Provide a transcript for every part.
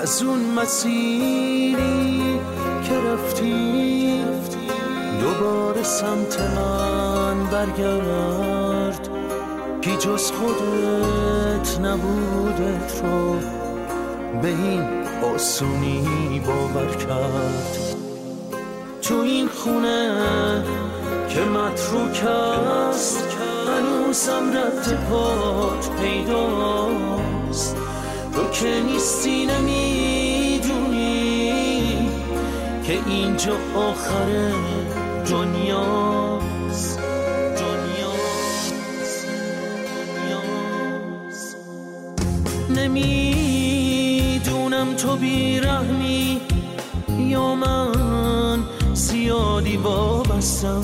از اون مسیری که رفتی دوباره سمت من برگرد. کی جز خودت نبودت رو به این آسونی باور کرد. تو این خونه که متروک است هنوزم رد پات پیداست. تو که نیستی نمیدونی که اینجا آخر دنیاست. نمیدونم تو بیرحمی یا من زیادی وابستم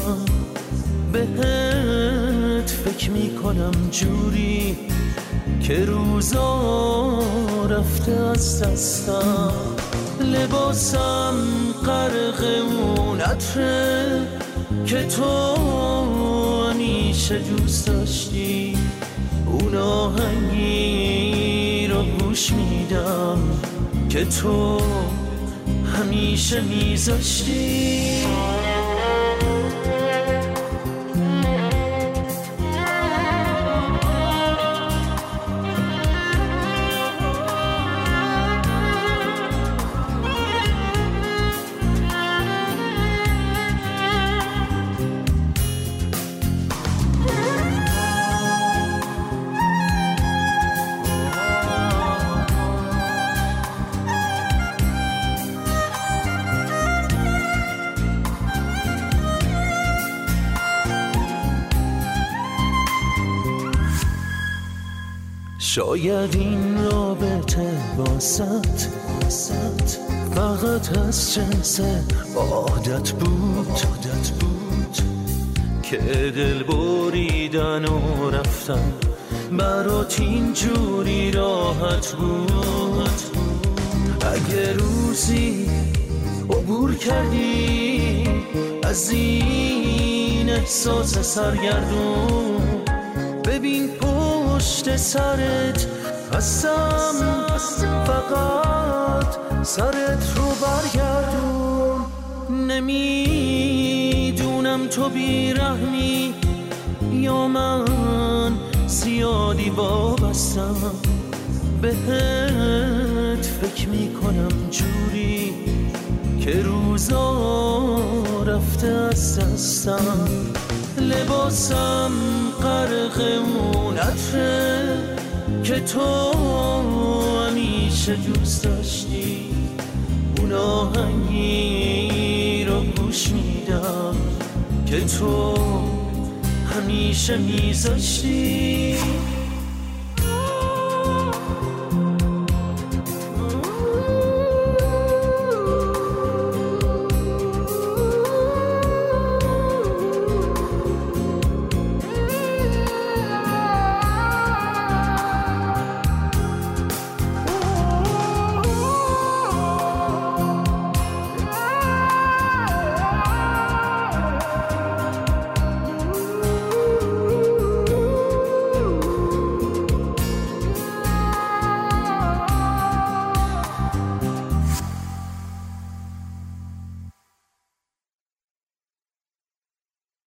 بهت. فکر میکنم جوری که روزا رفته از دستم. لباسم غرق اون عطره که تو همیشه دوست داشتی. اون آهنگی رو گوش میدم که تو همیشه میذاشتی. شاید این رابطه واسط فقط از جنس عادت بود که دل بریدن و رفتن برات اینجوری راحت بود. اگه روزی عبور کردی از این احساس سرگردون، ببین پشت سرت هستم، فقط سرت رو برگردون. نمیدونم تو بیرحمی یا من زیادی وابستم بهت. فکر میکنم جوری که روزا رفته از دستم. لباسم غرق اون عطره که تو همیشه دوست داشتی. اون آهنگی رو گوش میدم که تو همیشه میذاشتی.